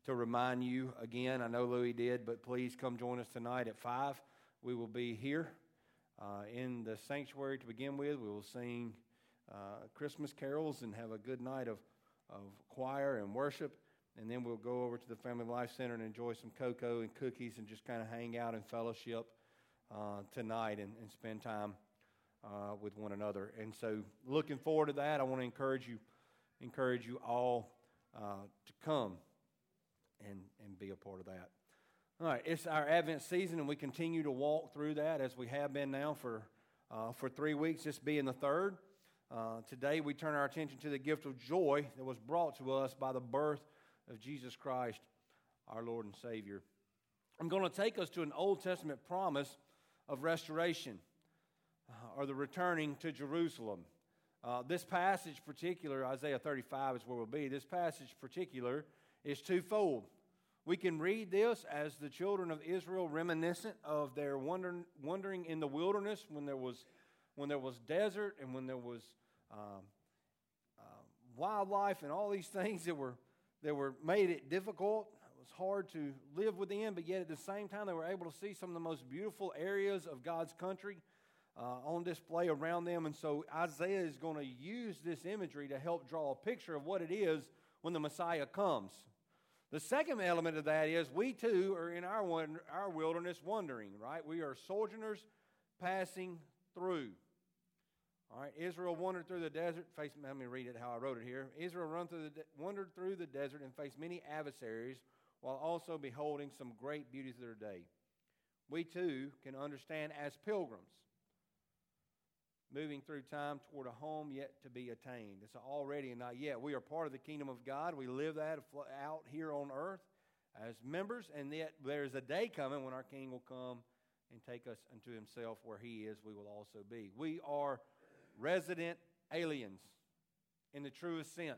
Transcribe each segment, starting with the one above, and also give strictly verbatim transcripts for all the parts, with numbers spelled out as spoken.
to remind you again, I know Louis did, but please come join us tonight at five. We will be here uh, in the sanctuary to begin with. We will sing uh, Christmas carols and have a good night of, of choir and worship. And then we'll go over to the Family Life Center and enjoy some cocoa and cookies and just kind of hang out and fellowship uh, tonight and, and spend time uh, with one another. And so looking forward to that. I want to encourage you, encourage you all uh, to come and, and be a part of that. All right, it's our Advent season, and we continue to walk through that as we have been now for uh, for three weeks, this being the third. Uh, today we turn our attention to the gift of joy that was brought to us by the birth of Jesus Christ, our Lord and Savior. I'm going to take us to an Old Testament promise of restoration, uh, or the returning to Jerusalem. Uh, this passage particular, Isaiah thirty-five is where we'll be. This passage particular is twofold. We can read this as the children of Israel reminiscent of their wandering, wandering in the wilderness when there was when there was desert and when there was um, uh, wildlife and all these things that were that were made it difficult. It was hard to live within, but yet at the same time they were able to see some of the most beautiful areas of God's country uh, on display around them. And so Isaiah is going to use this imagery to help draw a picture of what it is when the Messiah comes. The second element of that is we too are in our our wilderness wandering, right? We are sojourners passing through. All right, Israel wandered through the desert. Faced, let me read it how I wrote it here. Israel run through the de- wandered through the desert and faced many adversaries, while also beholding some great beauties of their day. We too can understand as pilgrims, moving through time toward a home yet to be attained. It's already and not yet. We are part of the kingdom of God. We live that out here on earth as members, and yet there's a day coming when our King will come and take us unto himself. Where he is, we will also be. We are resident aliens in the truest sense.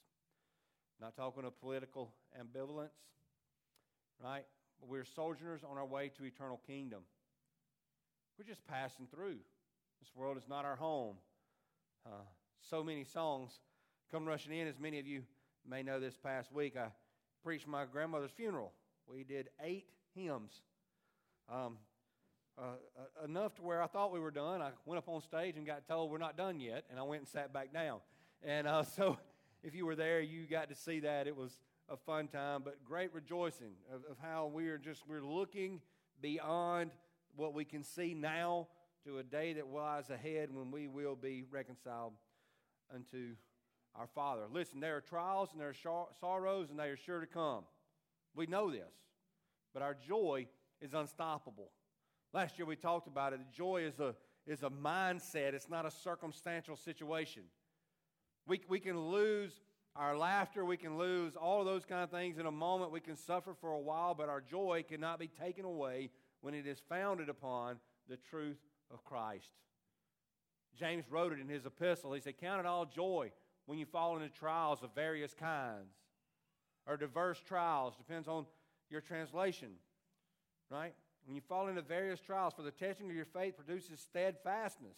Not talking of political ambivalence, right? But we're sojourners on our way to eternal kingdom. We're just passing through. This world is not our home. Uh, so many songs come rushing in. As many of you may know, this past week I preached my grandmother's funeral. We did eight hymns. Um, uh, enough to where I thought we were done. I went up on stage and got told we're not done yet, and I went and sat back down. And uh, so if you were there, you got to see that. It was a fun time, but great rejoicing of, of how we are just, we're looking beyond what we can see now to a day that lies ahead when we will be reconciled unto our Father. Listen, there are trials and there are sorrows, and they are sure to come. We know this, but our joy is unstoppable. Last year we talked about it. Joy is a is a mindset. It's not a circumstantial situation. We we can lose our laughter. We can lose all of those kind of things in a moment. We can suffer for a while, but our joy cannot be taken away when it is founded upon the truth of Christ. James wrote it in his epistle. He said, "Count it all joy when you fall into trials of various kinds," or diverse trials. Depends on your translation, right? When you fall into various trials, for the testing of your faith produces steadfastness.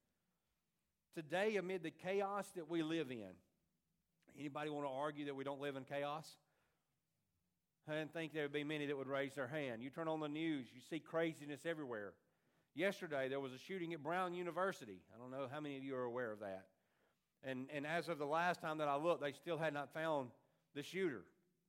Today, amid the chaos that we live in, anybody want to argue that we don't live in chaos? I didn't think there would be many that would raise their hand. You turn on the news, you see craziness everywhere. Yesterday, there was a shooting at Brown University. I don't know how many of you are aware of that. And, and as of the last time that I looked, they still had not found the shooter.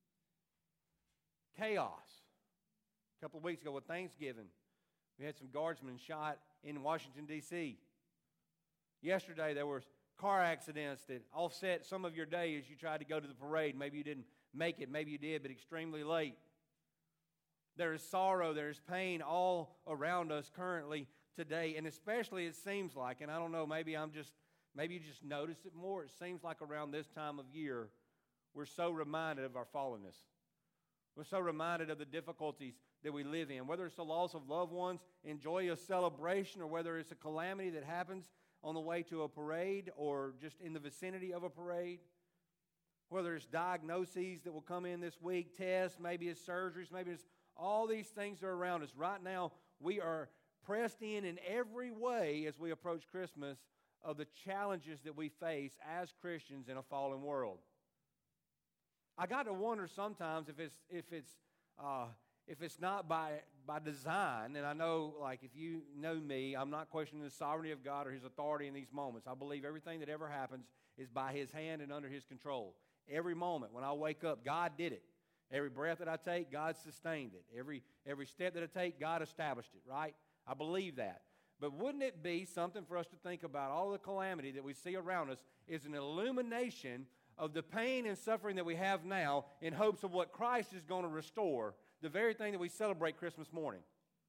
Chaos. A couple of weeks ago with Thanksgiving, we had some guardsmen shot in Washington, D C Yesterday, there were car accidents that offset some of your day as you tried to go to the parade. Maybe you didn't make it, maybe you did, but extremely late. There is sorrow, there is pain all around us currently today, and especially it seems like, and I don't know, maybe I'm just, maybe you just notice it more, it seems like around this time of year, we're so reminded of our fallenness. We're so reminded of the difficulties that we live in, whether it's the loss of loved ones, in joyous celebration, or whether it's a calamity that happens on the way to a parade or just in the vicinity of a parade, whether it's diagnoses that will come in this week, tests, maybe it's surgeries, maybe it's all these things that are around us. Right now, we are pressed in in every way as we approach Christmas of the challenges that we face as Christians in a fallen world. I got to wonder sometimes if it's if it's uh, if it's not by by design. And I know, like, if you know me, I'm not questioning the sovereignty of God or His authority in these moments. I believe everything that ever happens is by His hand and under His control. Every moment when I wake up, God did it. Every breath that I take, God sustained it. Every every step that I take, God established it. Right? I believe that. But wouldn't it be something for us to think about? All the calamity that we see around us is an illumination of the pain and suffering that we have now in hopes of what Christ is going to restore, the very thing that we celebrate Christmas morning.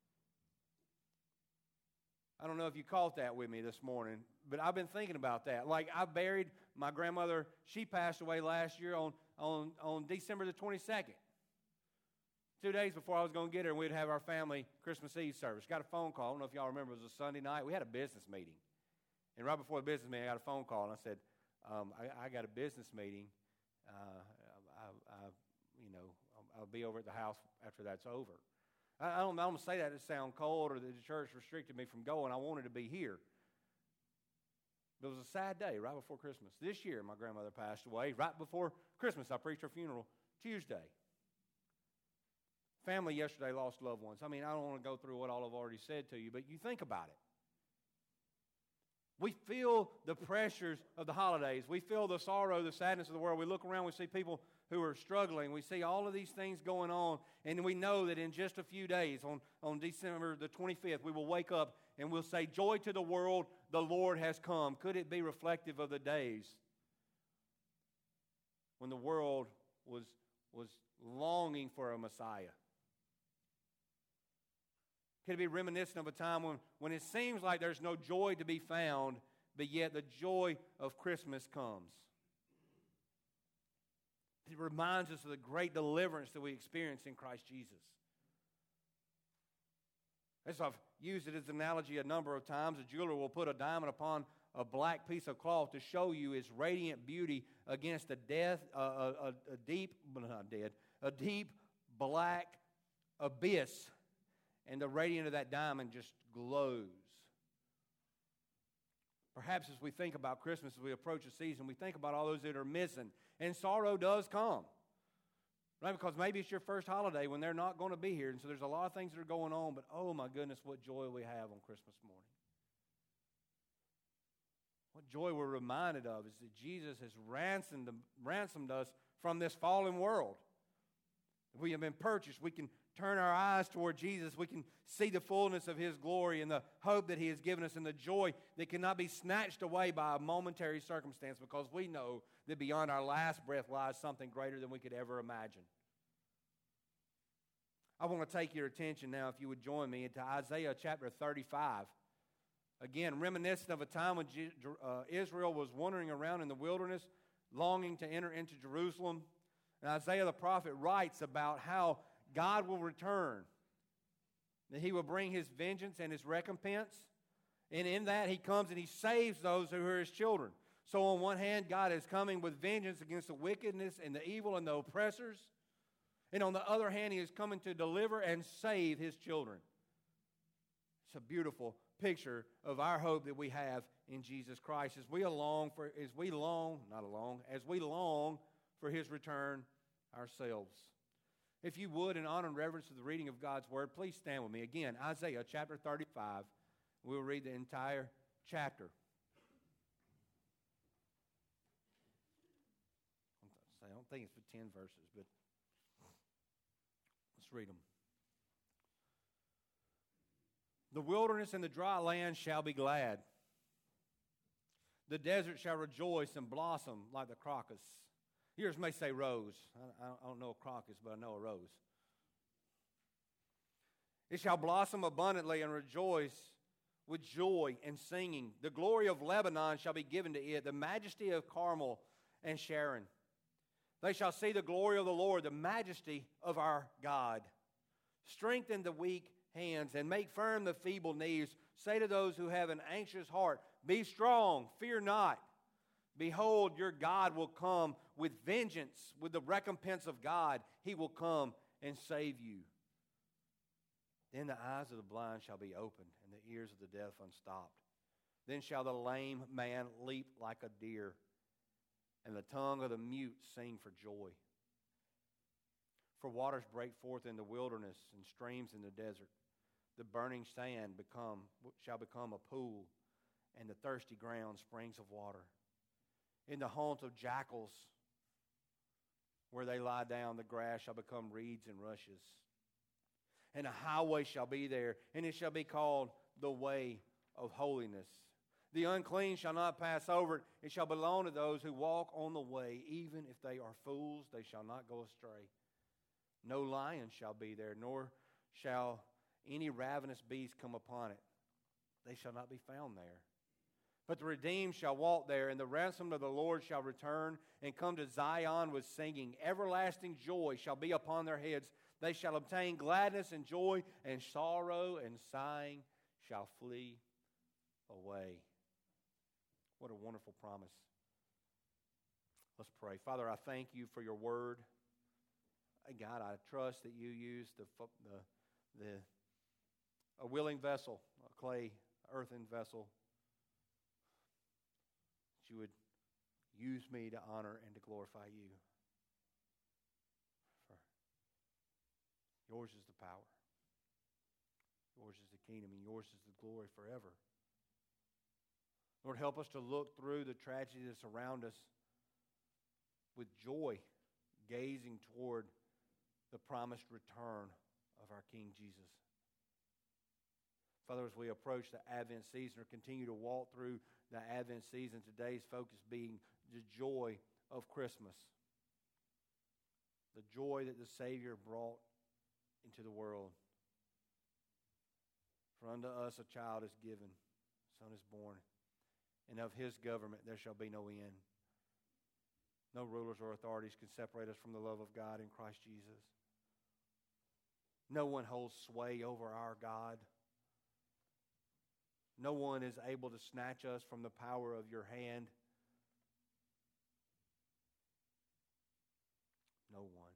I don't know if you caught that with me this morning, but I've been thinking about that. Like, I buried my grandmother. She passed away last year on, on, on December the twenty-second. Two days before I was going to get her, and we'd have our family Christmas Eve service. Got a phone call. I don't know if y'all remember. It was a Sunday night. We had a business meeting. And right before the business meeting, I got a phone call, and I said, um, I, I got a business meeting. Uh, I, I, you know, I'll, I'll be over at the house after that's over. I, I don't, I don't say that to sound cold or that the church restricted me from going. I wanted to be here. But it was a sad day right before Christmas. This year, my grandmother passed away. Right before Christmas, I preached her funeral Tuesday. Family yesterday lost loved ones. I mean, I don't want to go through what all I've already said to you, but you think about it. We feel the pressures of the holidays. We feel the sorrow, the sadness of the world. We look around, we see people who are struggling. We see all of these things going on, and we know that in just a few days, on, on December the twenty-fifth, we will wake up and we'll say, "Joy to the world, the Lord has come." Could it be reflective of the days when the world was, was longing for a Messiah? Could it be reminiscent of a time when, when it seems like there's no joy to be found, but yet the joy of Christmas comes? It reminds us of the great deliverance that we experience in Christ Jesus. As I've used it as an analogy a number of times, a jeweler will put a diamond upon a black piece of cloth to show you its radiant beauty against a death, uh, a, a, a deep, not dead, a deep black abyss. And the radiance of that diamond just glows. Perhaps as we think about Christmas, as we approach the season, we think about all those that are missing. And sorrow does come. Right? Because maybe it's your first holiday when they're not going to be here. And so there's a lot of things that are going on. But oh my goodness, what joy we have on Christmas morning. What joy we're reminded of is that Jesus has ransomed, ransomed us from this fallen world. We have been purchased. We can turn our eyes toward Jesus. We can see the fullness of His glory and the hope that He has given us and the joy that cannot be snatched away by a momentary circumstance, because we know that beyond our last breath lies something greater than we could ever imagine. I want to take your attention now, if you would join me, into Isaiah chapter thirty-five. Again, reminiscent of a time when uh, Israel was wandering around in the wilderness, longing to enter into Jerusalem. And Isaiah the prophet writes about how God will return, that He will bring His vengeance and His recompense. And in that, He comes and He saves those who are His children. So on one hand, God is coming with vengeance against the wickedness and the evil and the oppressors. And on the other hand, He is coming to deliver and save His children. It's a beautiful picture of our hope that we have in Jesus Christ as we long for, as we long, not along, as we long for His return ourselves. If you would, in honor and reverence to the reading of God's Word, please stand with me. Again, Isaiah chapter thirty-five. We'll read the entire chapter. I don't think it's for ten verses, but let's read them. The wilderness and the dry land shall be glad. The desert shall rejoice and blossom like the crocus. Yours may say rose. I, I don't know a crocus, but I know a rose. It shall blossom abundantly and rejoice with joy and singing. The glory of Lebanon shall be given to it, the majesty of Carmel and Sharon. They shall see the glory of the Lord, the majesty of our God. Strengthen the weak hands and make firm the feeble knees. Say to those who have an anxious heart, be strong, fear not. Behold, your God will come with vengeance, with the recompense of God. He will come and save you. Then the eyes of the blind shall be opened, and the ears of the deaf unstopped. Then shall the lame man leap like a deer, and the tongue of the mute sing for joy. For waters break forth in the wilderness and streams in the desert. The burning sand become shall become a pool, and the thirsty ground springs of water. In the haunt of jackals, where they lie down, the grass shall become reeds and rushes. And a highway shall be there, and it shall be called the way of holiness. The unclean shall not pass over it. It shall belong to those who walk on the way. Even if they are fools, they shall not go astray. No lion shall be there, nor shall any ravenous beast come upon it. They shall not be found there. But the redeemed shall walk there, and the ransomed of the Lord shall return and come to Zion with singing. Everlasting joy shall be upon their heads. They shall obtain gladness and joy, and sorrow and sighing shall flee away. What a wonderful promise. Let's pray. Father, I thank you for your word. God, I trust that you use the, the, the a willing vessel, a clay, earthen vessel, that you would use me to honor and to glorify you. For yours is the power. Yours is the kingdom, and yours is the glory forever. Lord, help us to look through the tragedy that's around us with joy, gazing toward the promised return of our King Jesus. Father, as we approach the Advent season or continue to walk through the Advent season, today's focus being the joy of Christmas. The joy that the Savior brought into the world. For unto us a child is given, a son is born, and of his government there shall be no end. No rulers or authorities can separate us from the love of God in Christ Jesus. No one holds sway over our God. No one is able to snatch us from the power of your hand. No one.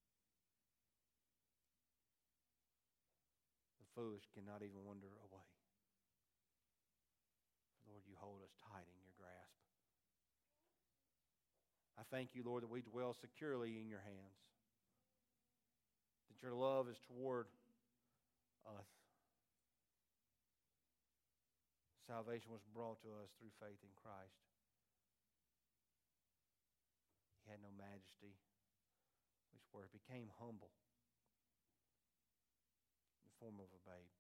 The foolish cannot even wander away. Lord, you hold us tight in your grasp. I thank you, Lord, that we dwell securely in your hands. That your love is toward us. Salvation was brought to us through faith in Christ. He had no majesty, which where it became humble in the form of a babe.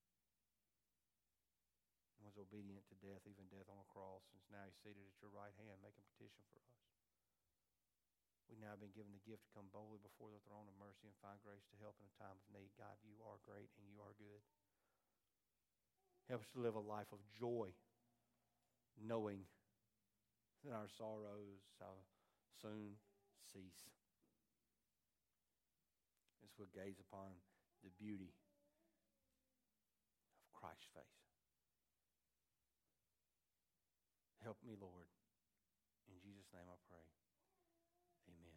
And was obedient to death, even death on a cross. And now he's seated at your right hand, making petition for us. We've now been given the gift to come boldly before the throne of mercy and find grace to help in a time of need. God, you are great and you are good. Help us to live a life of joy, knowing that our sorrows shall soon cease as we gaze upon the beauty of Christ's face. Help me, Lord. In Jesus' name I pray. Amen.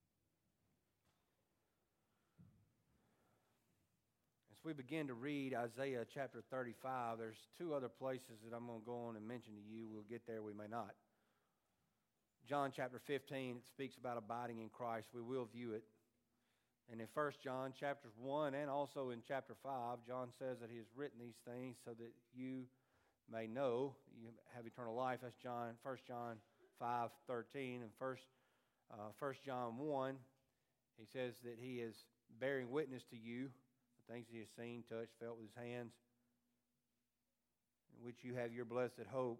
As we begin to read Isaiah chapter thirty-five, there's two other places that I'm going to go on and mention to you. We'll get there, we may not. John chapter fifteen, it speaks about abiding in Christ. We will view it. And in First John chapters one and also in chapter five, John says that he has written these things so that you may know you have eternal life. That's John, First John five thirteen. And First Uh, First John one, he says that he is bearing witness to you, the things he has seen, touched, felt with his hands, in which you have your blessed hope,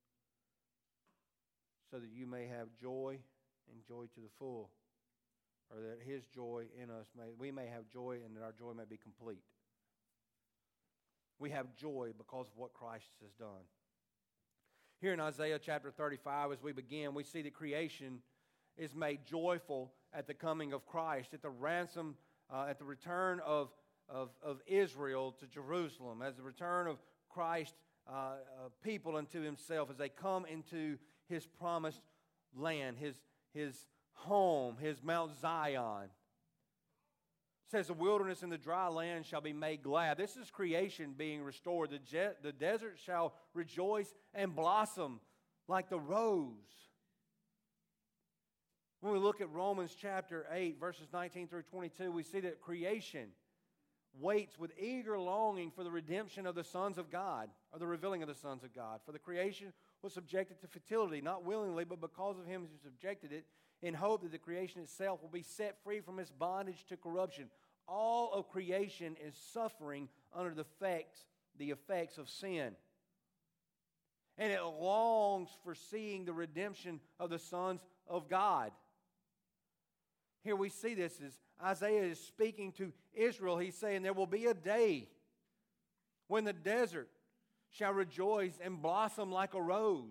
so that you may have joy and joy to the full, or that his joy in us, may we may have joy and that our joy may be complete. We have joy because of what Christ has done. Here in Isaiah chapter thirty-five, as we begin, we see that creation is made joyful at the coming of Christ, at the ransom, uh, at the return of, of, of Israel to Jerusalem, as the return of Christ uh, uh, people unto himself, as they come into his promised land, his, his home, his Mount Zion. It says the wilderness and the dry land shall be made glad. This is creation being restored. The, je- the desert shall rejoice and blossom like the rose. When we look at Romans chapter eight, verses nineteen through twenty-two, we see that creation waits with eager longing for the redemption of the sons of God, or the revealing of the sons of God. For the creation was subjected to futility, not willingly, but because of him who subjected it, in hope that the creation itself will be set free from its bondage to corruption. All of creation is suffering under the effects, the effects of sin. And it longs for seeing the redemption of the sons of God. Here we see this as Isaiah is speaking to Israel. He's saying there will be a day when the desert shall rejoice and blossom like a rose.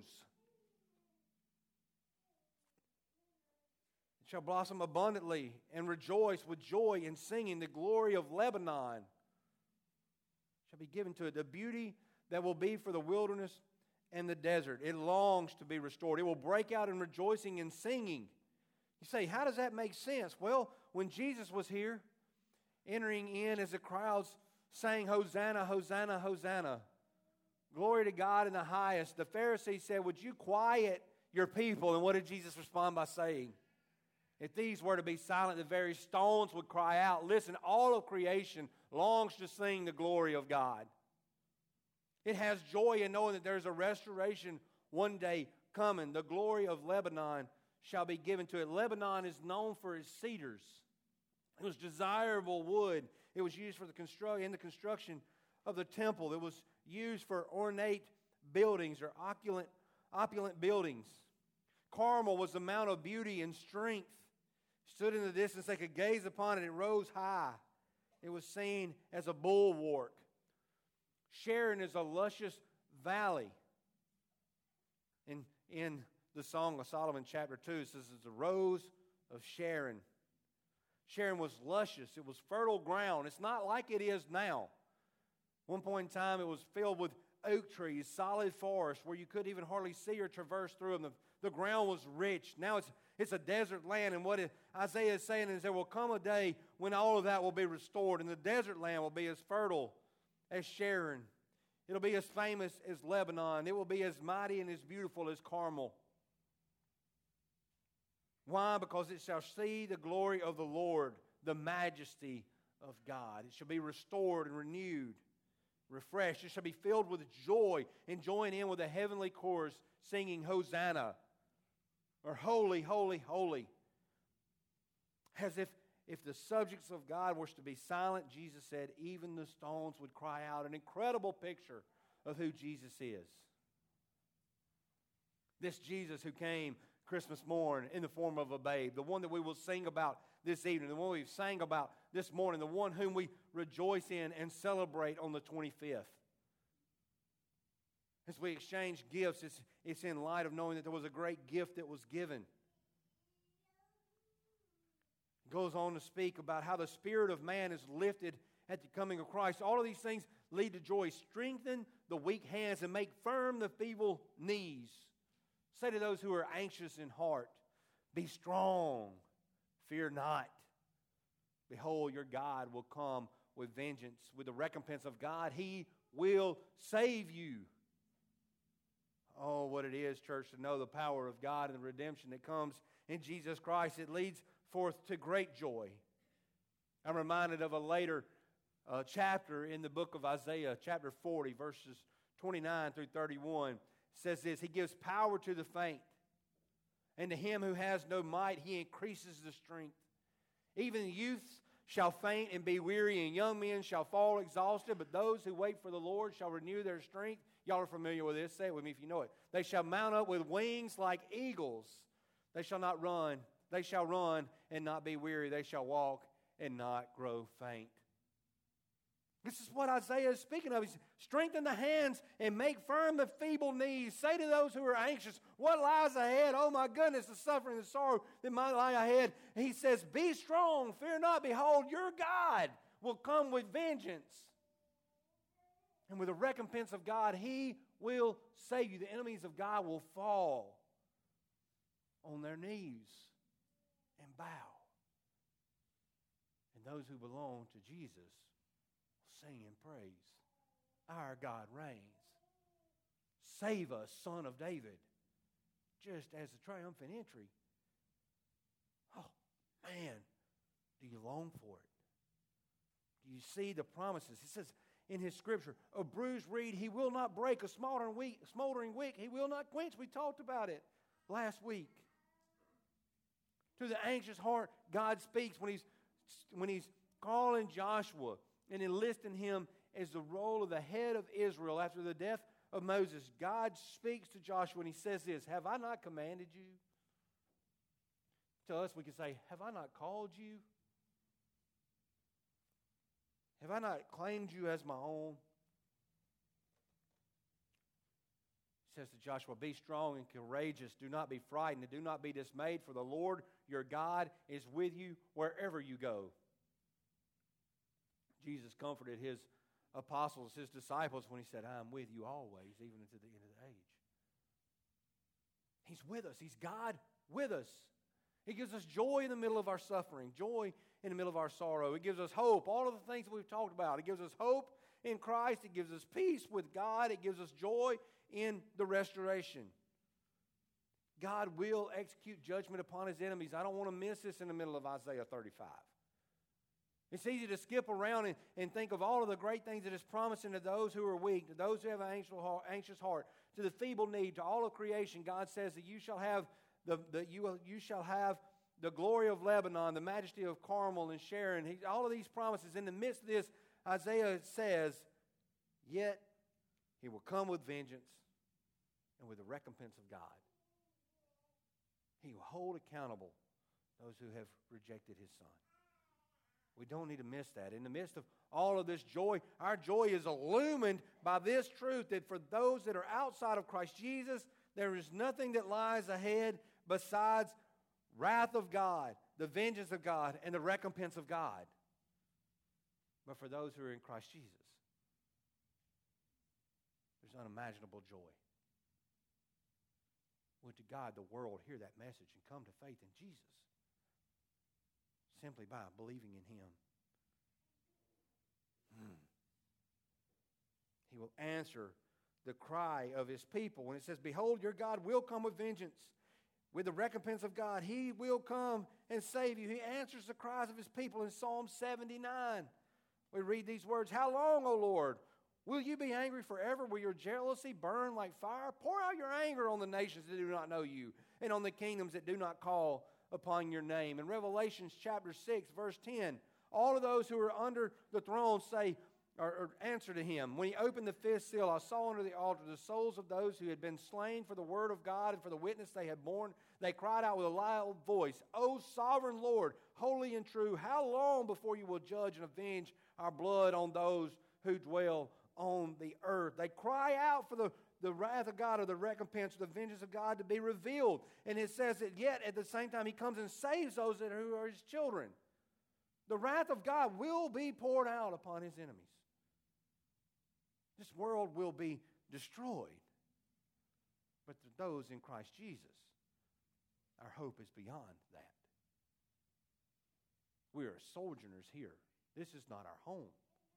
It shall blossom abundantly and rejoice with joy and singing. The glory of Lebanon shall be given to it. The beauty that will be for the wilderness and the desert. It longs to be restored. It will break out in rejoicing and singing. You say, how does that make sense? Well, when Jesus was here, entering in as the crowds sang, Hosanna, Hosanna, Hosanna, glory to God in the highest, the Pharisees said, would you quiet your people? And what did Jesus respond by saying? If these were to be silent, the very stones would cry out. Listen, all of creation longs to sing the glory of God. It has joy in knowing that there's a restoration one day coming. The glory of Lebanon shall be given to it. Lebanon is known for its cedars. It was desirable wood. It was used for the constru- in the construction of the temple. It was used for ornate buildings or opulent, opulent buildings. Carmel was the mount of beauty and strength. Stood in the distance, they could gaze upon it. It rose high. It was seen as a bulwark. Sharon is a luscious valley. In, in the Song of Solomon, chapter two, it says it's the rose of Sharon. Sharon was luscious. It was fertile ground. It's not like it is now. One point in time, it was filled with oak trees, solid forest, where you couldn't even hardly see or traverse through them. The, the ground was rich. Now it's, it's a desert land, and what it, Isaiah is saying is there will come a day when all of that will be restored, and the desert land will be as fertile as Sharon. It'll be as famous as Lebanon. It will be as mighty and as beautiful as Carmel. Why? Because it shall see the glory of the Lord, the majesty of God. It shall be restored and renewed, refreshed. It shall be filled with joy and join in with a heavenly chorus singing Hosanna, or holy, holy, holy. As if, if the subjects of God were to be silent, Jesus said, even the stones would cry out. An incredible picture of who Jesus is. This Jesus who came Christmas morn in the form of a babe, the one that we will sing about this evening, the one we've sang about this morning, the one whom we rejoice in and celebrate on the twenty-fifth. As we exchange gifts, it's, it's in light of knowing that there was a great gift that was given. It goes on to speak about how the spirit of man is lifted at the coming of Christ. All of these things lead to joy. Strengthen the weak hands and make firm the feeble knees. Say to those who are anxious in heart, be strong, fear not. Behold, your God will come with vengeance, with the recompense of God. He will save you. Oh, what it is, church, to know the power of God and the redemption that comes in Jesus Christ. It leads forth to great joy. I'm reminded of a later uh, chapter in the book of Isaiah, chapter forty, verses twenty-nine through thirty-one. It says this, He gives power to the faint, and to him who has no might, He increases the strength. Even youths shall faint and be weary, and young men shall fall exhausted, but those who wait for the Lord shall renew their strength. Y'all are familiar with this. Say it with me if you know it. They shall mount up with wings like eagles. They shall not run. They shall run and not be weary. They shall walk and not grow faint. This is what Isaiah is speaking of. He says, strengthen the hands and make firm the feeble knees. Say to those who are anxious, what lies ahead? Oh my goodness, the suffering and sorrow that might lie ahead. And he says, be strong, fear not. Behold, your God will come with vengeance. And with the recompense of God, He will save you. The enemies of God will fall on their knees and bow. And those who belong to Jesus will sing in praise. Our God reigns. Save us, Son of David. Just as the triumphant entry Man, do you long for it? Do you see the promises? It says in His Scripture, a bruised reed He will not break, a smoldering wick, smoldering wick He will not quench. We talked about it last week. To the anxious heart, God speaks when He's when He's calling Joshua and enlisting him as the role of the head of Israel after the death of Moses. God speaks to Joshua and He says this, have I not commanded you? To us we can say, have I not called you? Have I not claimed you as my own? He says to Joshua, be strong and courageous. Do not be frightened and do not be dismayed, for the Lord your God is with you wherever you go. Jesus comforted His apostles, His disciples, when He said, I am with you always, even unto the end of the age. He's with us. He's God with us. He gives us joy in the middle of our suffering, joy in the middle of our sorrow. He gives us hope, all of the things that we've talked about. He gives us hope in Christ. It gives us peace with God. It gives us joy in the restoration. God will execute judgment upon His enemies. I don't want to miss this in the middle of Isaiah thirty-five. It's easy to skip around and, and think of all of the great things that it's promising to those who are weak, to those who have an anxious heart, anxious heart, to the feeble need, to all of creation. God says that you shall have the, the you will, you shall have the glory of Lebanon, the majesty of Carmel and Sharon. He, all of these promises. In the midst of this, Isaiah says, yet He will come with vengeance and with the recompense of God. He will hold accountable those who have rejected His Son. We don't need to miss that. In the midst of all of this joy, our joy is illumined by this truth that for those that are outside of Christ Jesus, there is nothing that lies ahead besides wrath of God, the vengeance of God, and the recompense of God. But for those who are in Christ Jesus, there's unimaginable joy. Would to God the world hear that message and come to faith in Jesus simply by believing in Him. Hmm. He will answer the cry of His people. When it says, behold, your God will come with vengeance. With the recompense of God, He will come and save you. He answers the cries of His people in Psalm seventy-nine. We read these words, how long, O Lord, will you be angry forever? Will your jealousy burn like fire? Pour out your anger on the nations that do not know you, and on the kingdoms that do not call upon your name. In Revelation chapter six, verse ten, all of those who are under the throne say, or, or answer to Him. When He opened the fifth seal, I saw under the altar the souls of those who had been slain for the word of God and for the witness they had borne. They cried out with a loud voice, O sovereign Lord, holy and true, how long before you will judge and avenge our blood on those who dwell on the earth? They cry out for the the wrath of God or the recompense or the vengeance of God to be revealed. And it says that yet at the same time He comes and saves those that who are His children. The wrath of God will be poured out upon His enemies. This world will be destroyed. But to those in Christ Jesus, our hope is beyond that. We are sojourners here. This is not our home.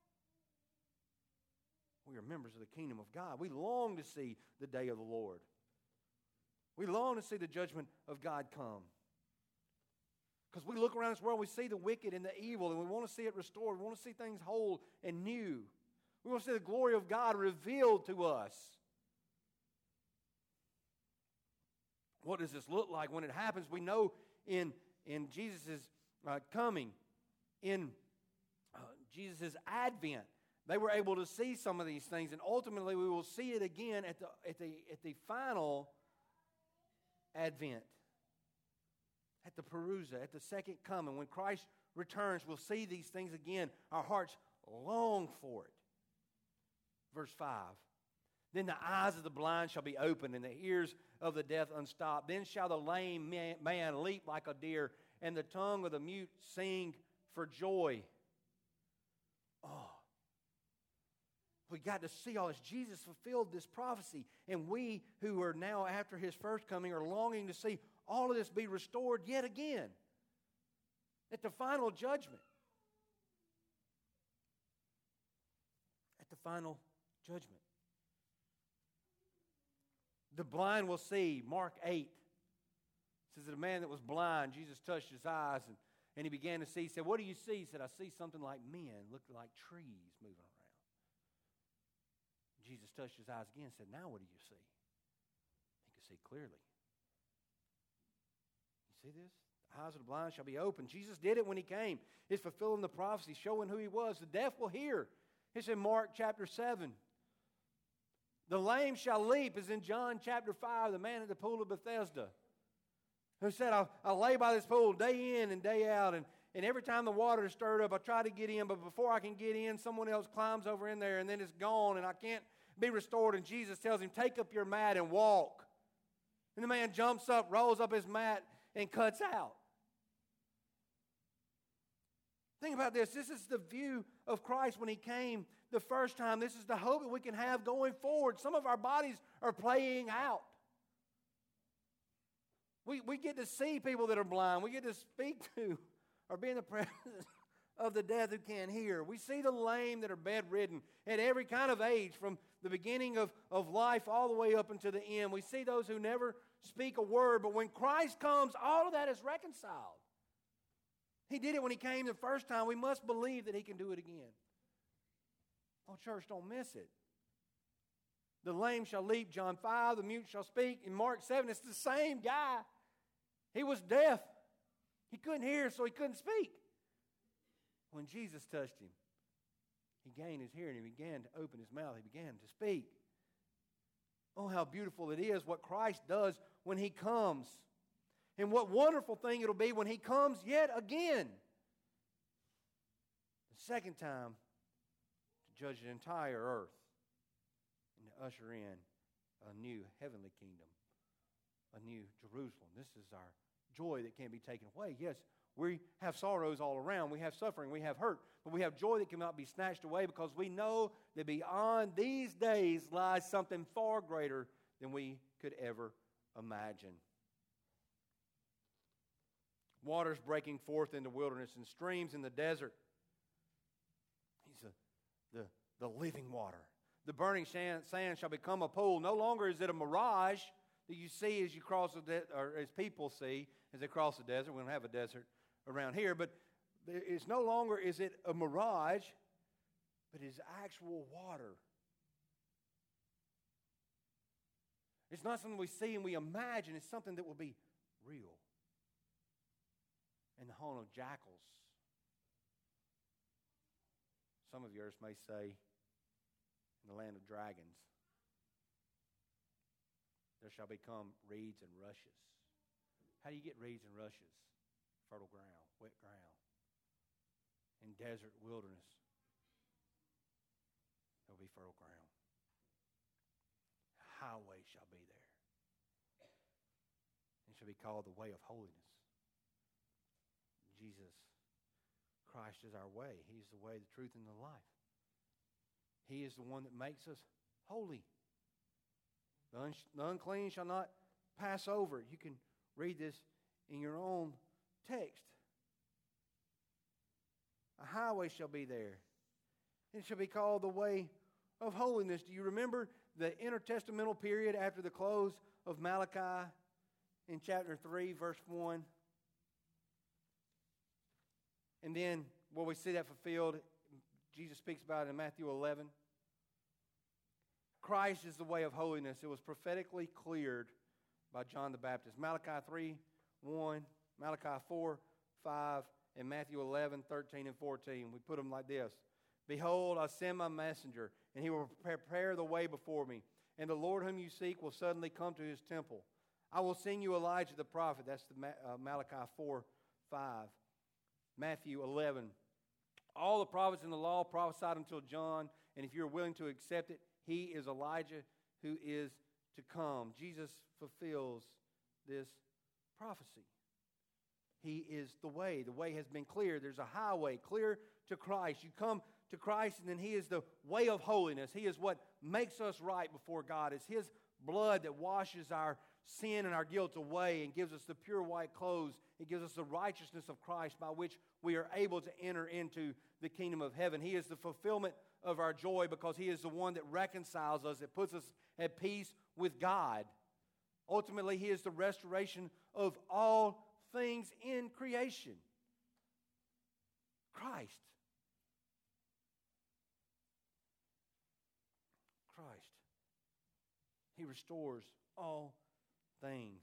We are members of the kingdom of God. We long to see the day of the Lord. We long to see the judgment of God come. Because we look around this world, we see the wicked and the evil, and we want to see it restored. We want to see things whole and new. We want to see the glory of God revealed to us. What does this look like when it happens? We know in, in Jesus' uh, coming, in uh, Jesus' advent, they were able to see some of these things, and ultimately we will see it again at the, at the, at the final advent, at the Parousia, at the second coming. When Christ returns, we'll see these things again. Our hearts long for it. Verse five, then the eyes of the blind shall be opened, and the ears of the deaf unstopped. Then shall the lame man, man leap like a deer, and the tongue of the mute sing for joy. Oh, we got to see all this. Jesus fulfilled this prophecy, and we who are now after His first coming are longing to see all of this be restored yet again at the final judgment. At the final judgment. The blind will see. Mark eight says that a man that was blind, Jesus touched his eyes, and And he began to see. He said, what do you see? He said, I see something like men, looking like trees moving around. Jesus touched his eyes again and said, now what do you see? He could see clearly. You see this? The eyes of the blind shall be opened. Jesus did it when he came. He's fulfilling the prophecy, showing who he was. The deaf will hear. It's in Mark chapter seven. The lame shall leap, is in John chapter five, the man at the pool of Bethesda, who said, I, I lay by this pool day in and day out, and, and every time the water is stirred up, I try to get in, but before I can get in, someone else climbs over in there, and then it's gone, and I can't be restored. And Jesus tells him, take up your mat and walk. And the man jumps up, rolls up his mat, and cuts out. Think about this. This is the view of Christ when he came the first time. This is the hope that we can have going forward. Some of our bodies are playing out. We, we get to see people that are blind. We get to speak to or be in the presence of the deaf who can't hear. We see the lame that are bedridden at every kind of age, from the beginning of, of life all the way up until the end. We see those who never speak a word, but when Christ comes, all of that is reconciled. He did it when he came the first time. We must believe that he can do it again. Oh, church, don't miss it. The lame shall leap, John five. The mute shall speak. In Mark seven, it's the same guy. He was deaf. He couldn't hear, so he couldn't speak. When Jesus touched him, he gained his hearing. He began to open his mouth. He began to speak. Oh, how beautiful it is what Christ does when he comes. And what wonderful thing it'll be when he comes yet again. The second time to judge the entire earth and to usher in a new heavenly kingdom, a new Jerusalem. This is our joy that can't be taken away. Yes, we have sorrows all around. We have suffering. We have hurt. But we have joy that cannot be snatched away, because we know that beyond these days lies something far greater than we could ever imagine. Waters breaking forth in the wilderness and streams in the desert. He's a, the, the living water. The burning sand, sand shall become a pool. No longer is it a mirage that you see as you cross the de- or as people see as they cross the desert. We don't have a desert around here, but it's no longer is it a mirage, but it's actual water. It's not something we see and we imagine. It's something that will be real. And the home of jackals. Some of yours may say, in the land of dragons, there shall become reeds and rushes. How do you get reeds and rushes? Fertile ground, wet ground. In desert wilderness, there will be fertile ground. A highway shall be there. It shall be called the way of holiness. Jesus Christ is our way. He is the way, the truth, and the life. He is the one that makes us holy. The, un- the unclean shall not pass over. You can read this in your own text. A highway shall be there. It shall be called the way of holiness. Do you remember the intertestamental period after the close of Malachi in chapter three, verse one? And then, well, we see that fulfilled. Jesus speaks about it in Matthew eleven. Christ is the way of holiness. It was prophetically cleared by John the Baptist. Malachi three, one, Malachi four, five, and Matthew eleven, thirteen, and fourteen. We put them like this. Behold, I send my messenger, and he will prepare the way before me. And the Lord whom you seek will suddenly come to his temple. I will send you Elijah the prophet. That's the uh, Malachi four, five. Matthew eleven. All the prophets in the law prophesied until John, and if you're willing to accept it, he is Elijah who is to come. Jesus fulfills this prophecy. He is the way. The way has been cleared. There's a highway clear to Christ. You come to Christ, and then he is the way of holiness. He is what makes us right before God. It's his blood that washes our sin and our guilt away and gives us the pure white clothes. It gives us the righteousness of Christ by which we are able to enter into the kingdom of heaven. He is the fulfillment of our joy because he is the one that reconciles us, that puts us at peace with God. Ultimately, he is the restoration of all things in creation. Christ. Christ. He restores all things.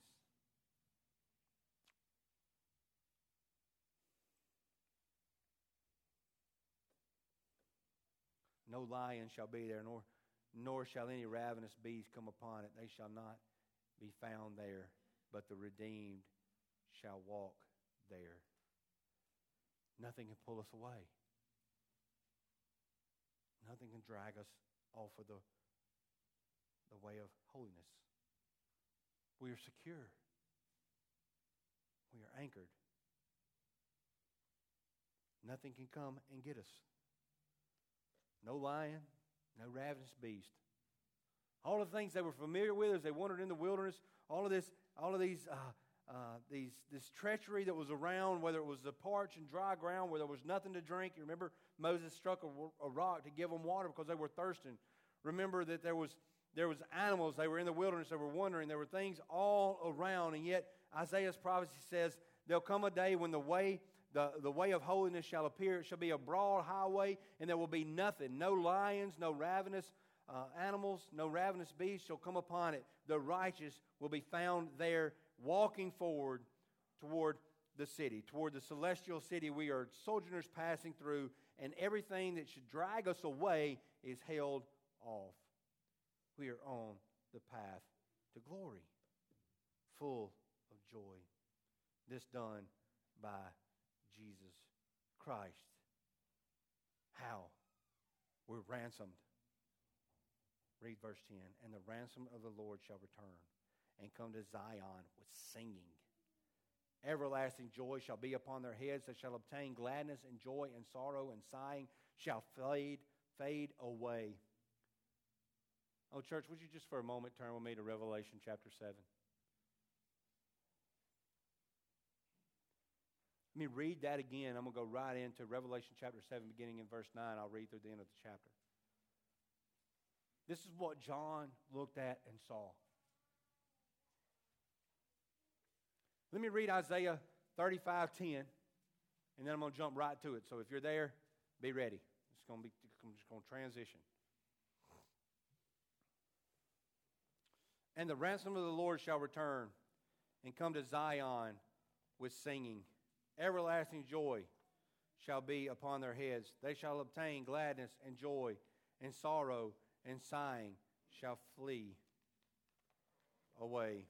No lion shall be there, nor, nor shall any ravenous beast come upon it. They shall not be found there, but the redeemed shall walk there. Nothing can pull us away. Nothing can drag us off of the, the way of holiness. We are secure. We are anchored. Nothing can come and get us. No lion, no ravenous beast. All the things they were familiar with as they wandered in the wilderness, all of this, all of these, uh, uh, these, this treachery that was around, whether it was the parched and dry ground where there was nothing to drink. You remember Moses struck a, a rock to give them water because they were thirsting. Remember that there was there was animals. They were in the wilderness. They were wandering. There were things all around, and yet Isaiah's prophecy says there'll come a day when the way The, the way of holiness shall appear. It shall be a broad highway, and there will be nothing. No lions, no ravenous uh, animals, no ravenous beasts shall come upon it. The righteous will be found there walking forward toward the city, toward the celestial city we are sojourners passing through, and everything that should drag us away is held off. We are on the path to glory, full of joy. This done by Jesus Christ. How? We're ransomed. Read verse ten. And the ransom of the Lord shall return and come to Zion with singing. Everlasting joy shall be upon their heads. They shall obtain gladness and joy, and sorrow and sighing shall fade, fade away. Oh, church, would you just for a moment turn with me to Revelation chapter seven? Let me read that again. I'm going to go right into Revelation chapter seven, beginning in verse nine. I'll read through the end of the chapter. This is what John looked at and saw. Let me read Isaiah thirty-five ten, and then I'm going to jump right to it. So if you're there, be ready. It's going to be, I'm just going to transition. And the ransom of the Lord shall return and come to Zion with singing. Everlasting joy shall be upon their heads. They shall obtain gladness and joy, and sorrow and sighing shall flee away.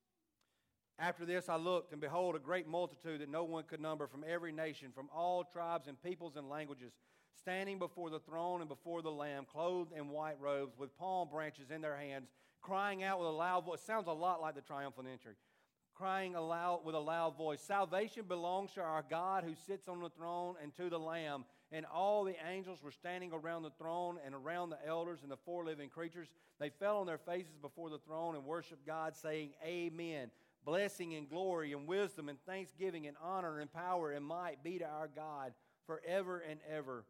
After this I looked, and behold, a great multitude that no one could number, from every nation, from all tribes and peoples and languages, standing before the throne and before the Lamb, clothed in white robes, with palm branches in their hands, crying out with a loud voice. Sounds a lot like the triumphal entry. Crying aloud with a loud voice, salvation belongs to our God who sits on the throne and to the Lamb. And all the angels were standing around the throne and around the elders and the four living creatures. They fell on their faces before the throne and worshiped God, saying, Amen. Blessing and glory and wisdom and thanksgiving and honor and power and might be to our God forever and ever.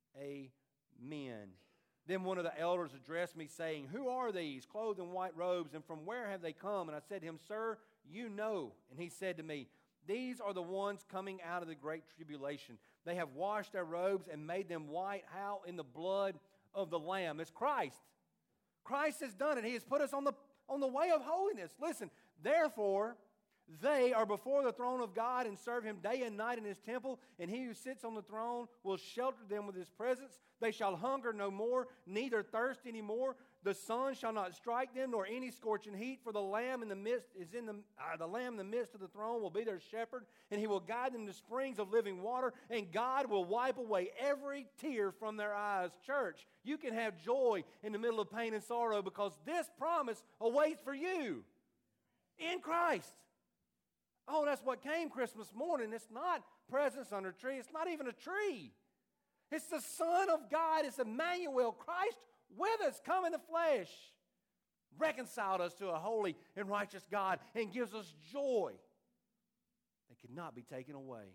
Amen. Then one of the elders addressed me, saying, Who are these, clothed in white robes, and from where have they come? And I said to him, Sir, you know. And he said to me, These are the ones coming out of the great tribulation. They have washed their robes and made them white. How? In the blood of the Lamb. It's Christ. Christ has done it. He has put us on the, on the way of holiness. Listen, therefore, they are before the throne of God and serve Him day and night in His temple, and He who sits on the throne will shelter them with His presence. They shall hunger no more, neither thirst any more. The sun shall not strike them, nor any scorching heat, for the Lamb in the midst is in the uh, the Lamb in the midst of the throne will be their shepherd, and He will guide them to springs of living water, and God will wipe away every tear from their eyes. Church, you can have joy in the middle of pain and sorrow because this promise awaits for you in Christ. Oh, that's what came Christmas morning. It's not presents under a tree. It's not even a tree. It's the Son of God. It's Emmanuel, Christ with us, come in the flesh, reconciled us to a holy and righteous God, and gives us joy that cannot be taken away.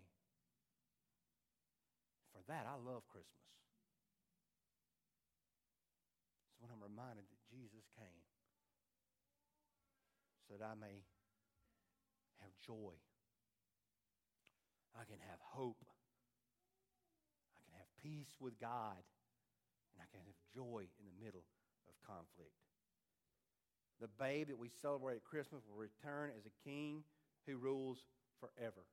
For that, I love Christmas. It's when I'm reminded that Jesus came so that I may have joy. I can have hope. peace with God, and I can have joy in the middle of conflict. The babe that we celebrate at Christmas will return as a king who rules forever.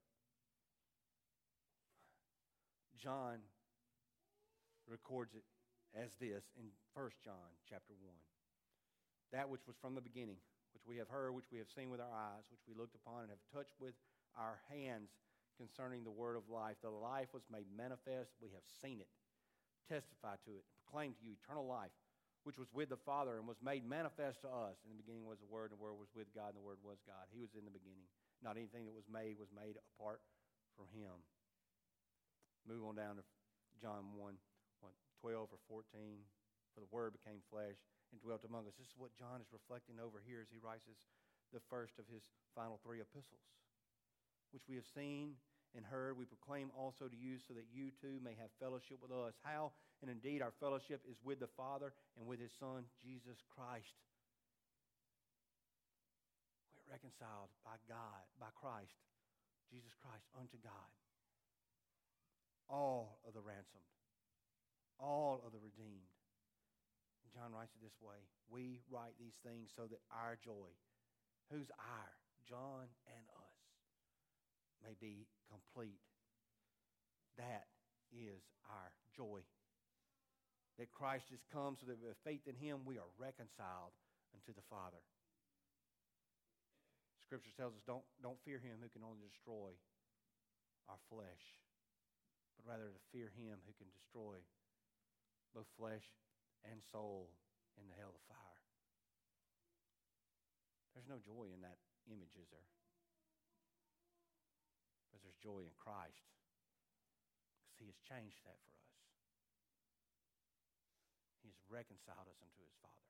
John records it as this in First John chapter one. That which was from the beginning, which we have heard, which we have seen with our eyes, which we looked upon and have touched with our hands concerning the word of life. The life was made manifest. We have seen it, testified to it, and proclaimed to you eternal life, which was with the Father and was made manifest to us. In the beginning was the Word, and the Word was with God, and the Word was God. He was in the beginning. Not anything that was made was made apart from Him. Move on down to John one, what, twelve or fourteen. For the Word became flesh and dwelt among us. This is what John is reflecting over here as he writes his, the first of his final three epistles, which we have seen and heard, we proclaim also to you, so that you too may have fellowship with us. How? And indeed, our fellowship is with the Father and with His Son, Jesus Christ. We're reconciled by God, by Christ, Jesus Christ, unto God. All of the ransomed, all of the redeemed. And John writes it this way: we write these things so that our joy, who's our? John and us, may be complete. That is our joy. That Christ has come so that with faith in Him we are reconciled unto the Father. Scripture tells us don't, don't fear him who can only destroy our flesh, but rather to fear Him who can destroy both flesh and soul in the hell of fire. There's no joy in that image, is there? But there's joy in Christ, because He has changed that for us. He has reconciled us unto His Father.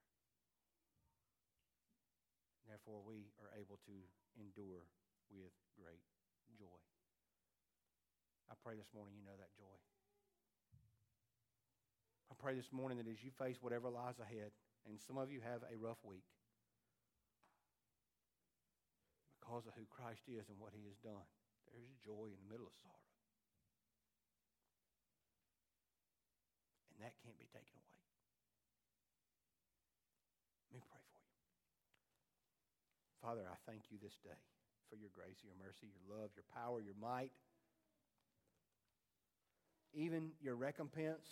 Therefore, we are able to endure with great joy. I pray this morning you know that joy. I pray this morning that as you face whatever lies ahead, and some of you have a rough week, because of who Christ is and what He has done, there's joy in the middle of sorrow. And that can't be taken away. Let me pray for you. Father, I thank you this day for your grace, your mercy, your love, your power, your might, even your recompense.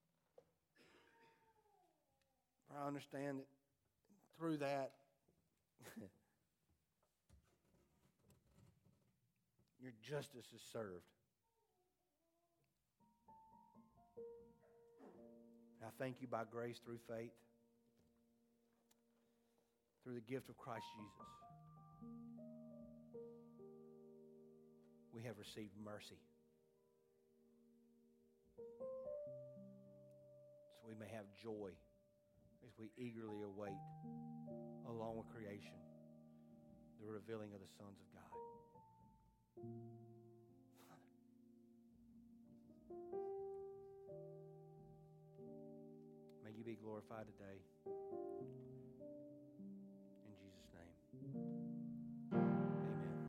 For I understand that through that, your justice is served. And I thank you by grace through faith, through the gift of Christ Jesus, we have received mercy, so we may have joy as we eagerly await, along with creation, the revealing of the sons of God. Father, may you be glorified today.